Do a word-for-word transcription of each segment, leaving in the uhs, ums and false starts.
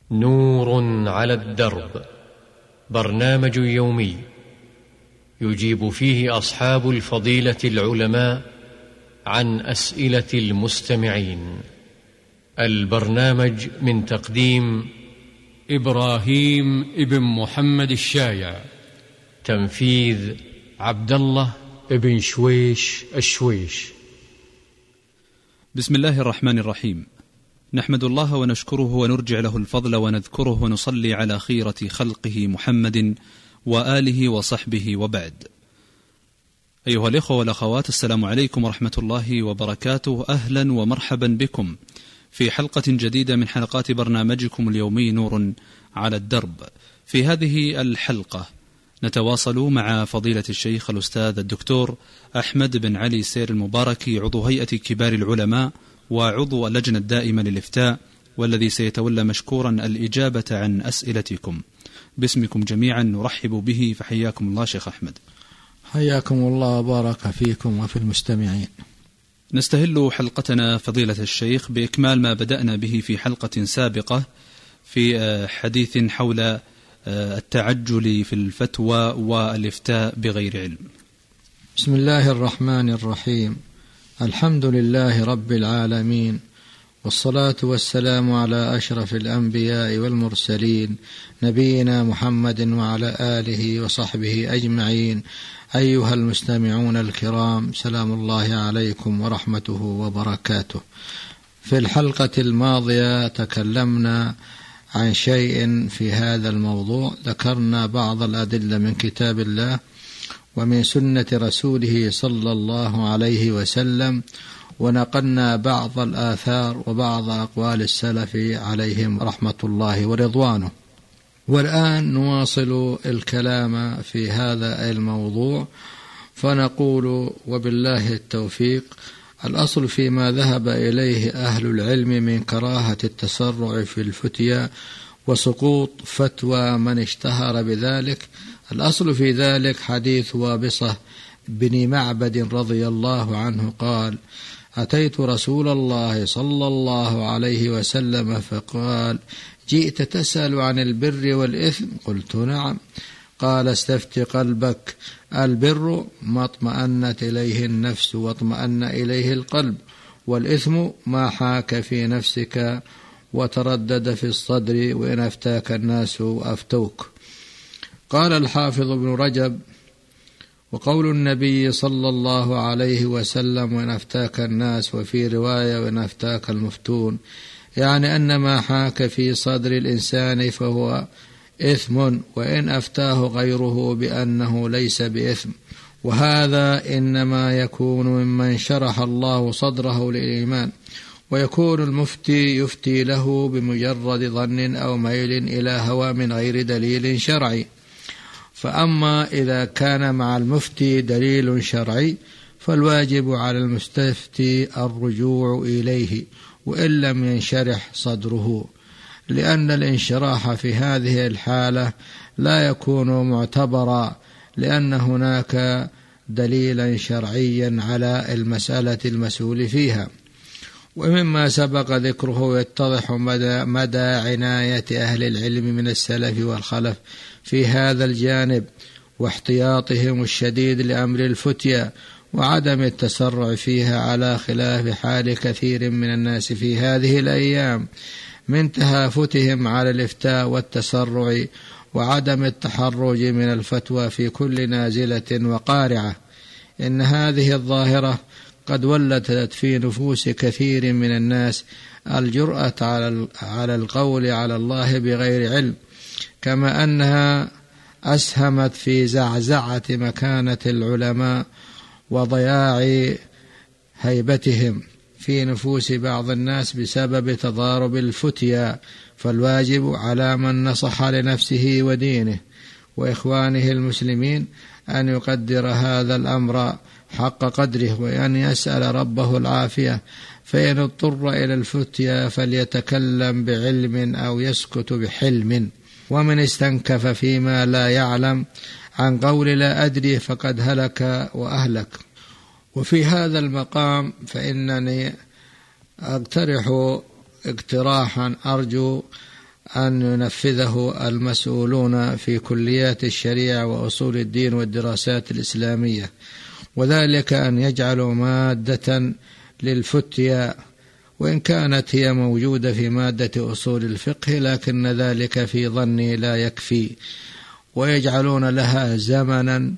نور على الدرب، برنامج يومي يجيب فيه أصحاب الفضيلة العلماء عن أسئلة المستمعين. البرنامج من تقديم إبراهيم ابن محمد الشايع، تنفيذ عبد الله ابن شويش الشويش. بسم الله الرحمن الرحيم. نحمد الله ونشكره ونرجع له الفضل ونذكره ونصلي على خيرة خلقه محمد وآله وصحبه وبعد. أيها الإخوة والأخوات، السلام عليكم ورحمة الله وبركاته. أهلا ومرحبا بكم في حلقة جديدة من حلقات برنامجكم اليومي نور على الدرب. في هذه الحلقة نتواصل مع فضيلة الشيخ الأستاذ الدكتور أحمد بن علي سير المباركي، عضو هيئة كبار العلماء وعضو اللجنة الدائمة للإفتاء، والذي سيتولى مشكورا الإجابة عن أسئلتكم. باسمكم جميعا نرحب به، فحياكم الله شيخ أحمد. حياكم الله وبارك فيكم وفي المستمعين. نستهل حلقتنا فضيلة الشيخ بإكمال ما بدأنا به في حلقة سابقة في حديث حول التعجل في الفتوى والإفتاء بغير علم. بسم الله الرحمن الرحيم. الحمد لله رب العالمين، والصلاة والسلام على أشرف الأنبياء والمرسلين، نبينا محمد وعلى آله وصحبه أجمعين. أيها المستمعون الكرام، سلام الله عليكم ورحمته وبركاته. في الحلقة الماضية تكلمنا عن شيء في هذا الموضوع، ذكرنا بعض الأدلة من كتاب الله ومن سنة رسوله صلى الله عليه وسلم، ونقلنا بعض الآثار وبعض أقوال السلف عليهم رحمة الله ورضوانه. والآن نواصل الكلام في هذا الموضوع، فنقول وبالله التوفيق: الأصل فيما ذهب إليه أهل العلم من كراهة التسرع في الفتيا وسقوط فتوى من اشتهر بذلك، الأصل في ذلك حديث وابصة بن معبد رضي الله عنه قال: أتيت رسول الله صلى الله عليه وسلم فقال: جئت تسأل عن البر والإثم؟ قلت: نعم. قال: استفت قلبك، البر ما اطمأنت إليه النفس واطمأن إليه القلب، والإثم ما حاك في نفسك وتردد في الصدر، وإن أفتاك الناس أفتوك. قال الحافظ ابن رجب: وقول النبي صلى الله عليه وسلم وإن أفتاك الناس، وفي رواية وإن أفتاك المفتون، يعني أن ما حاك في صدر الإنسان فهو إثم، وإن أفتاه غيره بأنه ليس بإثم، وهذا إنما يكون ممن شرح الله صدره للإيمان، ويكون المفتي يفتي له بمجرد ظن أو ميل إلى هوى من غير دليل شرعي. فأما إذا كان مع المفتي دليل شرعي فالواجب على المستفتي الرجوع إليه وإن لم ينشرح صدره، لأن الانشراح في هذه الحالة لا يكون معتبرا، لأن هناك دليلا شرعيا على المسألة المسؤول فيها. ومما سبق ذكره يتضح مدى, مدى عناية أهل العلم من السلف والخلف في هذا الجانب، واحتياطهم الشديد لأمر الفتيا، وعدم التسرع فيها، على خلاف حال كثير من الناس في هذه الأيام من تهافتهم على الإفتاء والتسرع، وعدم التحرج من الفتوى في كل نازلة وقارعة. إن هذه الظاهرة قد ولدت في نفوس كثير من الناس الجرأة على القول على الله بغير علم، كما أنها أسهمت في زعزعة مكانة العلماء وضياع هيبتهم في نفوس بعض الناس بسبب تضارب الفتيا. فالواجب على من نصح لنفسه ودينه وإخوانه المسلمين أن يقدر هذا الأمر حق قدره، وأن يسأل ربه العافية، فإن اضطر إلى الفتيا فليتكلم بعلم أو يسكت بحلم. ومن استنكف فيما لا يعلم عن قول لا أدري فقد هلك وأهلك. وفي هذا المقام فإنني أقترح اقتراحا أرجو أن ينفذه المسؤولون في كليات الشريعة وأصول الدين والدراسات الإسلامية، وذلك أن يجعلوا مادة للفتيا، وإن كانت هي موجودة في مادة أصول الفقه لكن ذلك في ظني لا يكفي، ويجعلون لها زمنا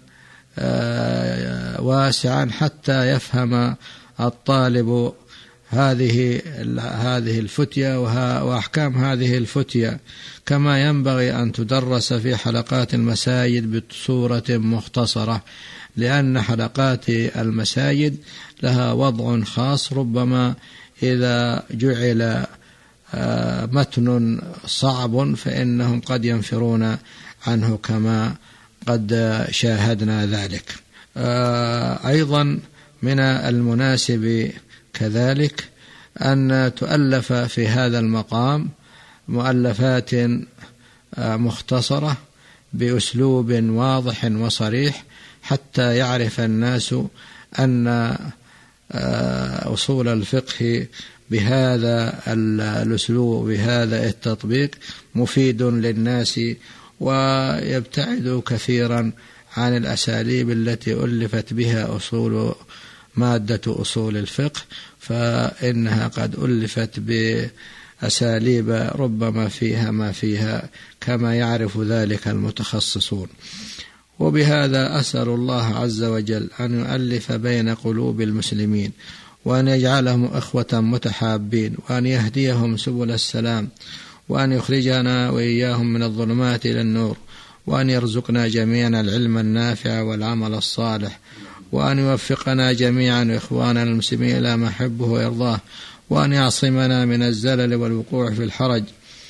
واسعا حتى يفهم الطالب هذه هذه الفتيا وأحكام هذه الفتيا، كما ينبغي أن تدرس في حلقات المساجد بصورة مختصرة، لأن حلقات المساجد لها وضع خاص، ربما إذا جعل متن صعب فإنهم قد ينفرون عنه كما قد شاهدنا ذلك. أيضا من المناسب كذلك أن تؤلف في هذا المقام مؤلفات مختصرة بأسلوب واضح وصريح، حتى يعرف الناس أن أصول الفقه بهذا الأسلوب بهذا التطبيق مفيد للناس، ويبتعد كثيرا عن الأساليب التي ألفت بها أصول مادة أصول الفقه، فإنها قد ألفت بأساليب ربما فيها ما فيها كما يعرف ذلك المتخصصون. وبهذا أسأل الله عز وجل أن يؤلف بين قلوب المسلمين، وأن يجعلهم إخوة متحابين، وأن يهديهم سبل السلام، وأن يخرجنا وإياهم من الظلمات إلى النور، وأن يرزقنا جميعا العلم النافع والعمل الصالح، وأن يوفقنا جميعا إخواننا المسلمين إلى ما يحبه ويرضاه، وأن يعصمنا من الزلل والوقوع في الحرج،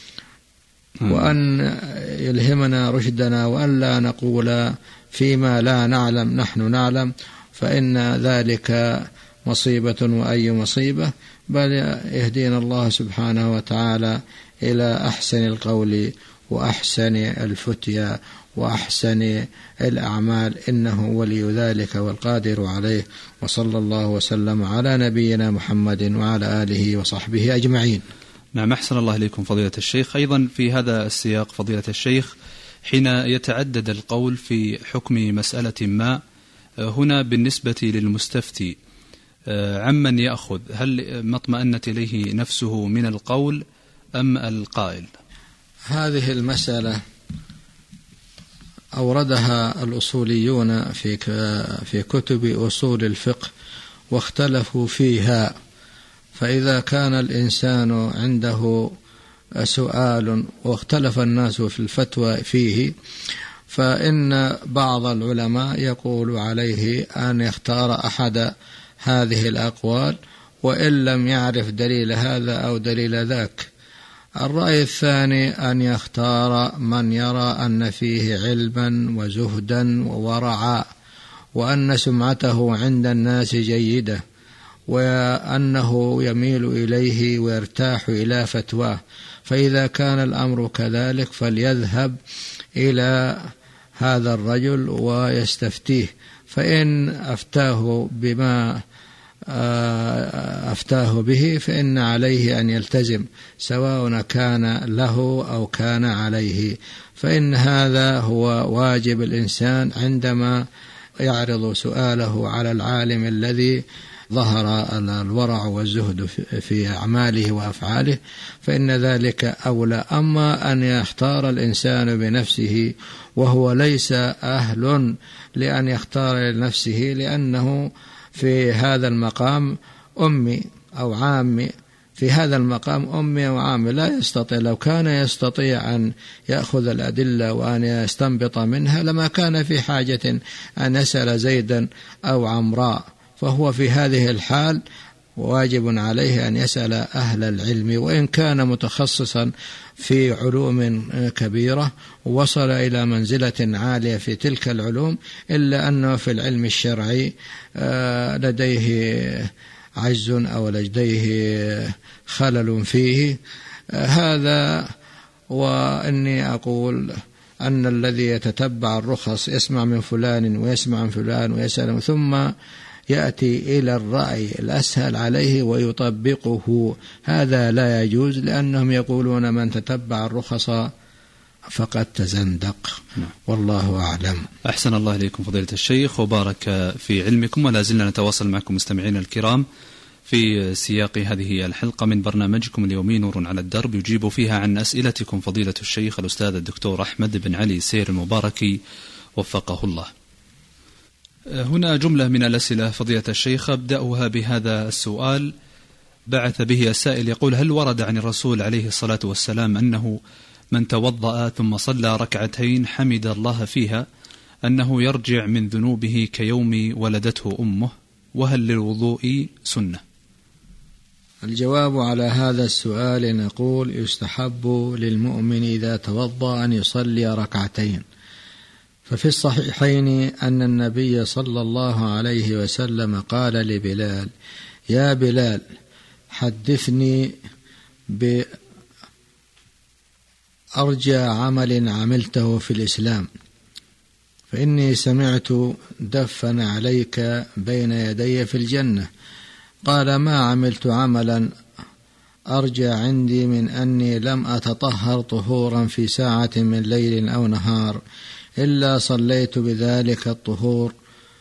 وأن يلهمنا رشدنا، وأن لا نقول فيما لا نعلم نحن نعلم، فإن ذلك مصيبة وأي مصيبة، بل يهدينا الله سبحانه وتعالى إلى أحسن القول وأحسن الفتيا وأحسن الأعمال، إنه ولي ذلك والقادر عليه. وصلى الله وسلم على نبينا محمد وعلى آله وصحبه أجمعين. نعم، أحسن الله إليكم فضيلة الشيخ. أيضا في هذا السياق فضيلة الشيخ، حين يتعدد القول في حكم مسألة ما، هنا بالنسبة للمستفتي عمن يأخذ، هل ما اطمأنت إليه نفسه من القول أم القائل؟ هذه المسألة أوردها الأصوليون في في كتب أصول الفقه واختلفوا فيها، فإذا كان الإنسان عنده سؤال واختلف الناس في الفتوى فيه، فإن بعض العلماء يقول عليه أن يختار أحد هذه الأقوال وإن لم يعرف دليل هذا أو دليل ذاك. الرأي الثاني أن يختار من يرى أن فيه علما وزهدا وورعا، وأن سمعته عند الناس جيدة، وأنه يميل إليه ويرتاح إلى فتواه، فإذا كان الأمر كذلك فليذهب إلى هذا الرجل ويستفتيه، فإن أفتاه بما أفتاه به فإن عليه أن يلتزم، سواء كان له أو كان عليه، فإن هذا هو واجب الإنسان عندما يعرض سؤاله على العالم الذي ظهر الورع والزهد في أعماله وأفعاله، فإن ذلك أولى. أما أن يختار الإنسان بنفسه وهو ليس أهل لأن يختار لنفسه، لأنه في هذا المقام أمي أو عامي، في هذا المقام أمي أو عامي لا يستطيع. لو كان يستطيع أن يأخذ الأدلة وأن يستنبط منها لما كان في حاجة أن يسأل زيدا أو عمراء، فهو في هذه الحال واجب عليه أن يسأل أهل العلم، وإن كان متخصصا في علوم كبيرة ووصل إلى منزلة عالية في تلك العلوم، إلا أنه في العلم الشرعي لديه عجز أو لديه خلل فيه هذا. وإني أقول أن الذي يتتبع الرخص يسمع من فلان ويسمع من فلان ويسأل ثم يأتي إلى الرأي الأسهل عليه ويطبقه، هذا لا يجوز، لأنهم يقولون من تتبع الرخص فقد تزندق. والله أعلم. أحسن الله إليكم فضيلة الشيخ وبارك في علمكم، ولا زلنا نتواصل معكم مستمعين الكرام في سياق هذه الحلقة من برنامجكم اليومي نور على الدرب، يجيب فيها عن أسئلتكم فضيلة الشيخ الأستاذ الدكتور أحمد بن علي سير المباركي وفقه الله. هنا جملة من الأسئلة فضيلة الشيخ، أبدأها بهذا السؤال بعث به السائل يقول: هل ورد عن الرسول عليه الصلاة والسلام أنه من توضأ ثم صلى ركعتين حمد الله فيها أنه يرجع من ذنوبه كيوم ولدته أمه، وهل للوضوء سنة؟ الجواب على هذا السؤال نقول: يستحب للمؤمن إذا توضأ أن يصلي ركعتين، ففي الصحيحين أن النبي صلى الله عليه وسلم قال لبلال: يا بلال حدثني بأرجى عمل عملته في الإسلام، فإني سمعت دفن عليك بين يدي في الجنة. قال: ما عملت عملا أرجى عندي من أني لم أتطهر طهورا في ساعة من ليل أو نهار إلا صليت بذلك الطهور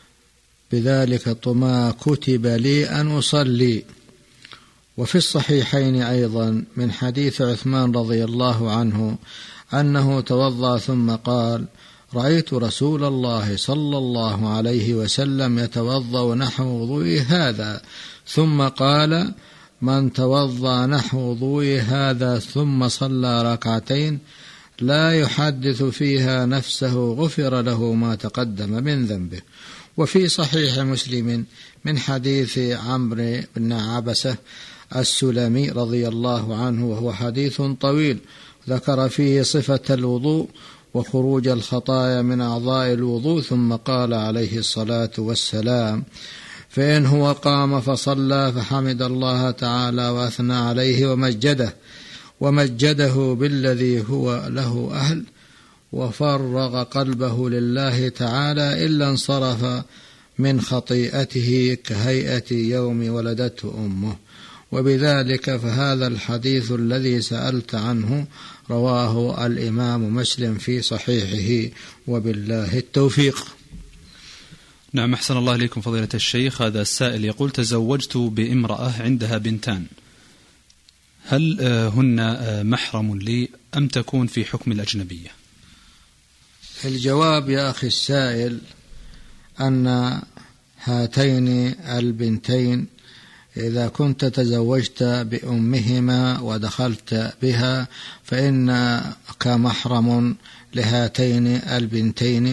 بذلك ما كتب لي أن أصلي. وفي الصحيحين أيضا من حديث عثمان رضي الله عنه أنه توضأ ثم قال: رأيت رسول الله صلى الله عليه وسلم يتوضأ نحو وضوء هذا، ثم قال: من توضأ نحو وضوء هذا ثم صلى ركعتين لا يحدث فيها نفسه غفر له ما تقدم من ذنبه. وفي صحيح مسلم من حديث عمرو بن عبسة السلمي رضي الله عنه، وهو حديث طويل ذكر فيه صفة الوضوء وخروج الخطايا من أعضاء الوضوء، ثم قال عليه الصلاة والسلام: فإن هو قام فصلى فحمد الله تعالى وأثنى عليه ومجده ومجده بالذي هو له أهل وفرغ قلبه لله تعالى إلا انصرف من خطيئته كهيئة يوم ولدته أمه. وبذلك فهذا الحديث الذي سألت عنه رواه الإمام مسلم في صحيحه، وبالله التوفيق. نعم، أحسن الله إليكم فضيلة الشيخ. هذا السائل يقول: تزوجت بامرأة عندها بنتان، هل هن محرم لي أم تكون في حكم الأجنبية؟ الجواب يا أخي السائل أن هاتين البنتين إذا كنت تزوجت بأمهما ودخلت بها فإنك محرم لهاتين البنتين،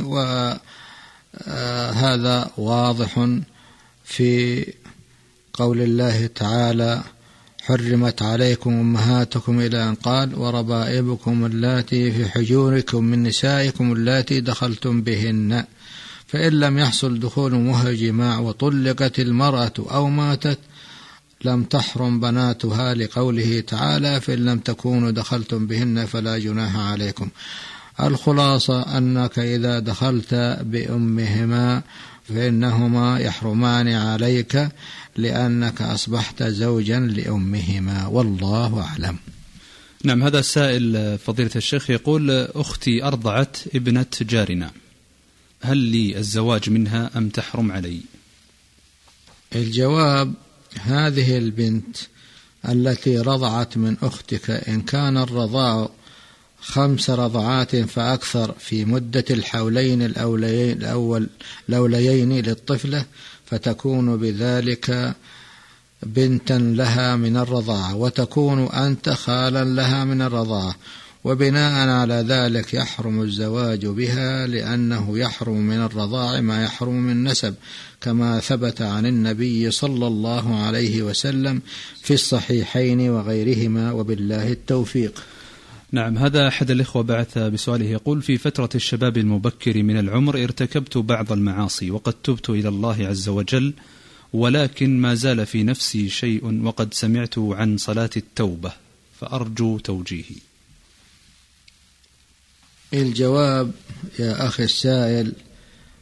وهذا واضح في قول الله تعالى: حرمت عليكم أمهاتكم إلى أن قال: وربائبكم اللاتي في حجوركم من نسائكم اللاتي دخلتم بهن. فإن لم يحصل دخول مهر جماع وطلقت المرأة أو ماتت لم تحرم بناتها، لقوله تعالى: فإن لم تكونوا دخلتم بهن فلا جناح عليكم. الخلاصة أنك إذا دخلت بأمهما فإنهما يحرمان عليك لأنك أصبحت زوجا لأمهما، والله أعلم. نعم، هذا السائل فضيلة الشيخ يقول: أختي أرضعت ابنة جارنا، هل لي الزواج منها أم تحرم علي؟ الجواب: هذه البنت التي رضعت من أختك إن كان الرضاع خمس رضعات فأكثر في مدة الحولين الأوليين, الأول الأوليين للطفلة فتكون بذلك بنتا لها من الرضاعة، وتكون أنت خالا لها من الرضاعة، وبناء على ذلك يحرم الزواج بها، لأنه يحرم من الرضاع ما يحرم من نسب، كما ثبت عن النبي صلى الله عليه وسلم في الصحيحين وغيرهما، وبالله التوفيق. نعم، هذا أحد الإخوة بعث بسؤاله يقول: في فترة الشباب المبكر من العمر ارتكبت بعض المعاصي وقد تبت إلى الله عز وجل، ولكن ما زال في نفسي شيء وقد سمعت عن صلاة التوبة، فأرجو توجيهي. الجواب يا أخي السائل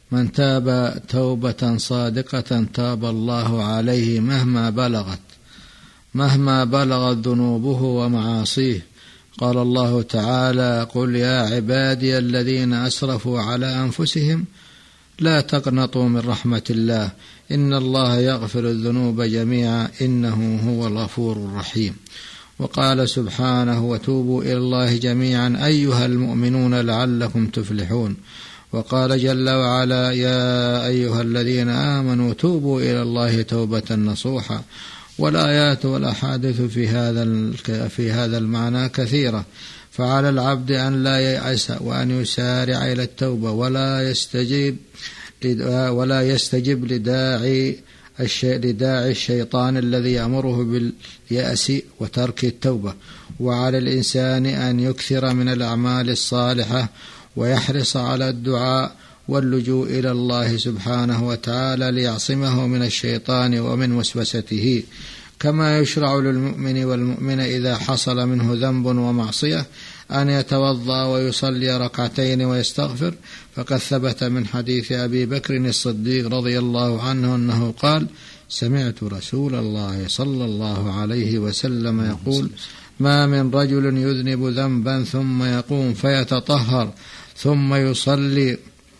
من تاب توبة صادقة تاب الله عليه مهما بلغت مهما بلغت ذنوبه ومعاصيه. قال الله تعالى: قل يا عبادي الذين أسرفوا على أنفسهم لا تقنطوا من رحمة الله إن الله يغفر الذنوب جميعا إنه هو الغفور الرحيم. وقال سبحانه: وتوبوا إلى الله جميعا أيها المؤمنون لعلكم تفلحون. وقال جل وعلا: يا أيها الذين آمنوا توبوا إلى الله توبة نصوحا. والآيات والأحاديث في هذا في هذا المعنى كثيرة، فعلى العبد أن لا ييأس وأن يسارع إلى التوبة ولا يستجيب ولا يستجب لداعي لداعي الشيطان الذي يأمره باليأس وترك التوبة. وعلى الإنسان أن يكثر من الأعمال الصالحة ويحرص على الدعاء واللجوء إلى الله سبحانه وتعالى ليعصمه من الشيطان ومن وسوسته. كما يشرع للمؤمن والمؤمنة إذا حصل منه ذنب ومعصية أن يتوضأ ويصلي ركعتين ويستغفر، فقد ثبت من حديث أبي بكر الصديق رضي الله عنه أنه قال: سمعت رسول الله صلى الله عليه وسلم يقول: ما من رجل يذنب ذنبا ثم يقوم فيتطهر ثم يصلي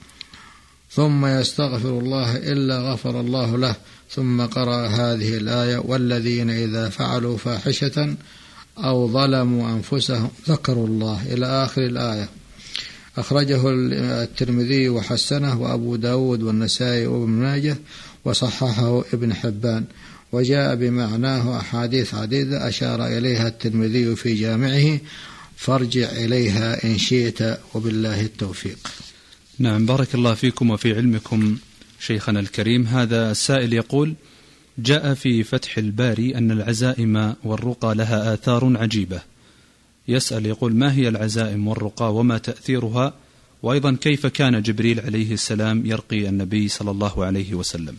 ثم يستغفر الله إلا غفر الله له. ثم قرأ هذه الآية: والذين إذا فعلوا فاحشة أو ظلموا أنفسهم ذكروا الله، إلى آخر الآية. أخرجه الترمذي وحسنه، وأبو داود والنسائي وابن ماجه، وصححه ابن حبان، وجاء بمعناه أحاديث عديدة أشار إليها الترمذي في جامعه، فارجع إليها إن شئت، وبالله التوفيق. نعم، بارك الله فيكم وفي علمكم شيخنا الكريم. هذا السائل يقول: جاء في فتح الباري أن العزائم والرقى لها آثار عجيبة. يسأل يقول: ما هي العزائم والرقى وما تأثيرها؟ وأيضا كيف كان جبريل عليه السلام يرقي النبي صلى الله عليه وسلم؟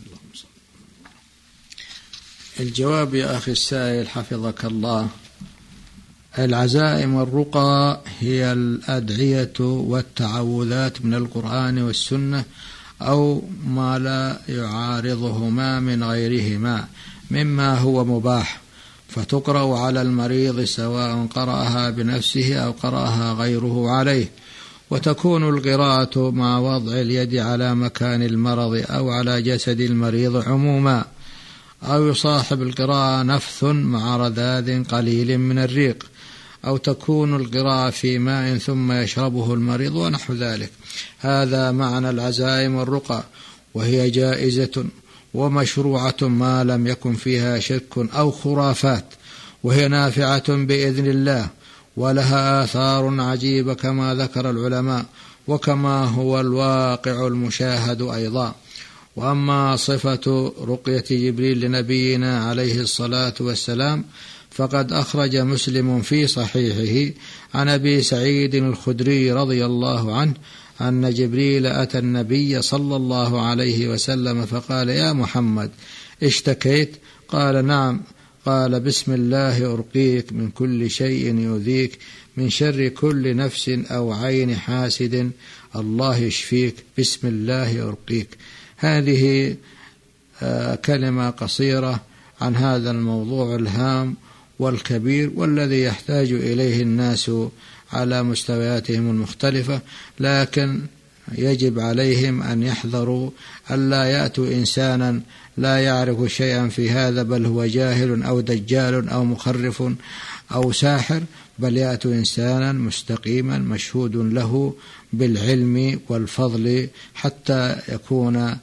الجواب يا أخي السائل حفظك الله: العزائم والرقى هي الأدعية والتعوذات من القرآن والسنة أو ما لا يعارضهما من غيرهما مما هو مباح، فتقرأ على المريض سواء قرأها بنفسه أو قرأها غيره عليه. وتكون القراءة مع وضع اليد على مكان المرض أو على جسد المريض عموما، أو يصاحب القراءة نفث مع رذاذ قليل من الريق، أو تكون القراءة في ماء ثم يشربه المريض ونحو ذلك. هذا معنى العزائم والرقى، وهي جائزة ومشروعة ما لم يكن فيها شرك أو خرافات، وهي نافعة بإذن الله، ولها آثار عجيبة كما ذكر العلماء، وكما هو الواقع المشاهد أيضا. وأما صفة رقية جبريل لنبينا عليه الصلاة والسلام فقد أخرج مسلم في صحيحه عن أبي سعيد الخدري رضي الله عنه أن جبريل أتى النبي صلى الله عليه وسلم فقال: يا محمد، اشتكيت؟ قال: نعم. قال: بسم الله أرقيك من كل شيء يؤذيك، من شر كل نفس أو عين حاسد، الله يشفيك، بسم الله أرقيك. هذه كلمة قصيرة عن هذا الموضوع الهام والكبير، والذي يحتاج إليه الناس على مستوياتهم المختلفة، لكن يجب عليهم أن يحذروا ألا يأتوا إنسانا لا يعرف شيئا في هذا، بل هو جاهل أو دجال أو مخرف أو ساحر، بل يأتوا إنسانا مستقيما مشهود له بالعلم والفضل حتى يكون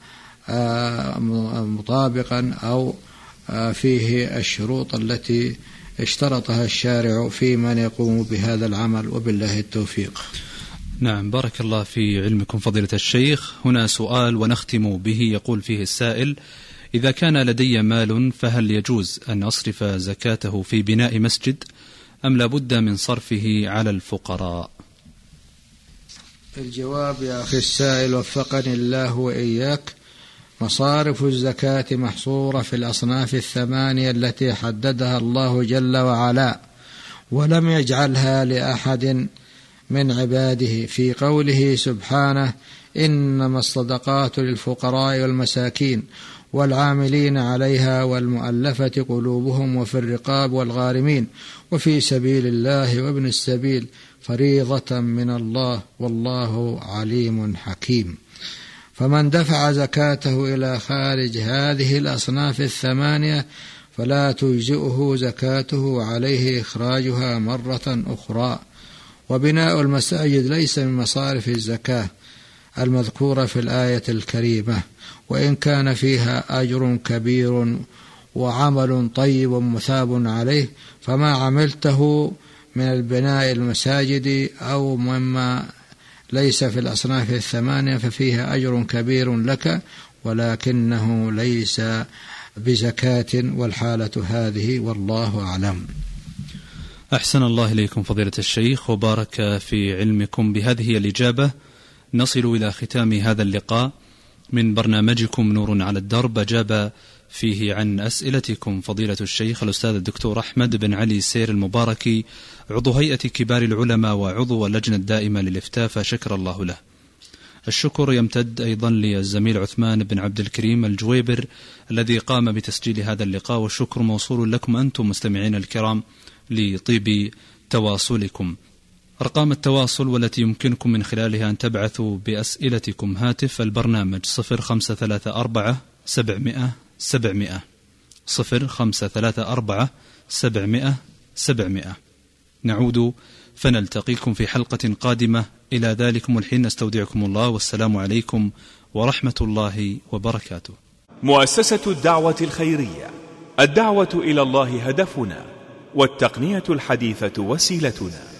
مطابقا أو فيه الشروط التي اشترطها الشارع في من يقوم بهذا العمل، وبالله التوفيق. نعم، بارك الله في علمكم فضيلة الشيخ. هنا سؤال ونختم به، يقول فيه السائل: إذا كان لدي مال فهل يجوز أن أصرف زكاته في بناء مسجد أم لابد من صرفه على الفقراء؟ الجواب يا أخي السائل وفقني الله وإياك: مصارف الزكاة محصورة في الأصناف الثمانية التي حددها الله جل وعلا، ولم يجعلها لأحد من عباده في قوله سبحانه: إنما الصدقات للفقراء والمساكين والعاملين عليها والمؤلفة قلوبهم وفي الرقاب والغارمين وفي سبيل الله وابن السبيل فريضة من الله والله عليم حكيم. فمن دفع زكاته إلى خارج هذه الأصناف الثمانية فلا تجزئه زكاته وعليه إخراجها مرة أخرى. وبناء المساجد ليس من مصارف الزكاة المذكورة في الآية الكريمة، وإن كان فيها أجر كبير وعمل طيب مثاب عليه، فما عملته من البناء المساجد أو مما ليس في الأصناف الثمانية ففيها أجر كبير لك، ولكنه ليس بزكاة، والحالة هذه والله أعلم. أحسن الله إليكم فضيلة الشيخ وبارك في علمكم. بهذه الإجابة نصل إلى ختام هذا اللقاء من برنامجكم نور على الدرب، أجاب فيه عن أسئلتكم فضيلة الشيخ الأستاذ الدكتور أحمد بن علي سير المباركي، عضو هيئة كبار العلماء وعضو اللجنة الدائمة للإفتاء، فشكر الله له. الشكر يمتد أيضا للزميل عثمان بن عبد الكريم الجويبر الذي قام بتسجيل هذا اللقاء، والشكر موصول لكم أنتم مستمعين الكرام لطيب تواصلكم. أرقام التواصل والتي يمكنكم من خلالها أن تبعثوا بأسئلتكم: هاتف البرنامج صفر خمسة ثلاثة أربعة سبعمائة سبعمائة صفر خمسة ثلاثة أربعة سبعمائة سبعمائة. نعود فنلتقيكم في حلقة قادمة. إلى ذلكم الحين نستودعكم الله، والسلام عليكم ورحمة الله وبركاته. مؤسسة الدعوة الخيرية، الدعوة إلى الله هدفنا، والتقنية الحديثة وسيلتنا.